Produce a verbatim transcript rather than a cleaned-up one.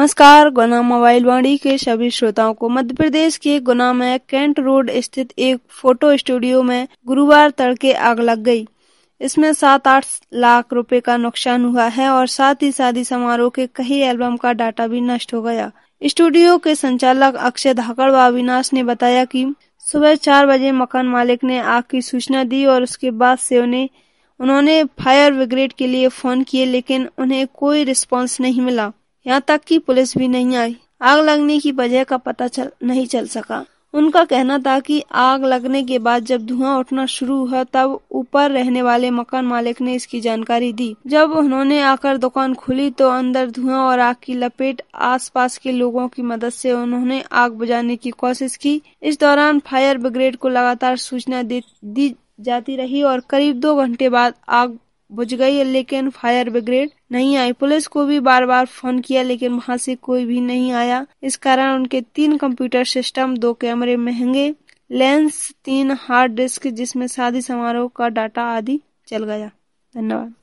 नमस्कार। गुना मोबाइल वाणी के सभी श्रोताओं को मध्य प्रदेश के गुना में कैंट रोड स्थित एक फोटो स्टूडियो में गुरुवार तड़के आग लग गई। इसमें सात आठ लाख रुपए का नुकसान हुआ है और साथ ही शादी समारोह के कई एल्बम का डाटा भी नष्ट हो गया। स्टूडियो के संचालक अक्षय धाकड़ व अविनाश ने बताया कि सुबह चार बजे मकान मालिक ने आग की सूचना दी और उसके बाद से उन्हें उन्होंने फायर ब्रिगेड के लिए फोन किए, लेकिन उन्हें कोई रिस्पांस नहीं मिला। यहाँ तक कि पुलिस भी नहीं आई। आग लगने की वजह का पता चल नहीं चल सका। उनका कहना था कि आग लगने के बाद जब धुआं उठना शुरू हुआ तब ऊपर रहने वाले मकान मालिक ने इसकी जानकारी दी। जब उन्होंने आकर दुकान खोली तो अंदर धुआं और आग की लपेट। आसपास के लोगों की मदद से उन्होंने आग बुझाने की कोशिश की। इस दौरान फायर ब्रिगेड को लगातार सूचना दी, दी जाती रही और करीब दो घंटे बाद आग बुझ गई, लेकिन फायर ब्रिगेड नहीं आई। पुलिस को भी बार बार फोन किया, लेकिन वहां से कोई भी नहीं आया। इस कारण उनके तीन कंप्यूटर सिस्टम, दो कैमरे, महंगे लेंस, तीन हार्ड डिस्क जिसमें शादी समारोह का डाटा आदि जल गया। धन्यवाद।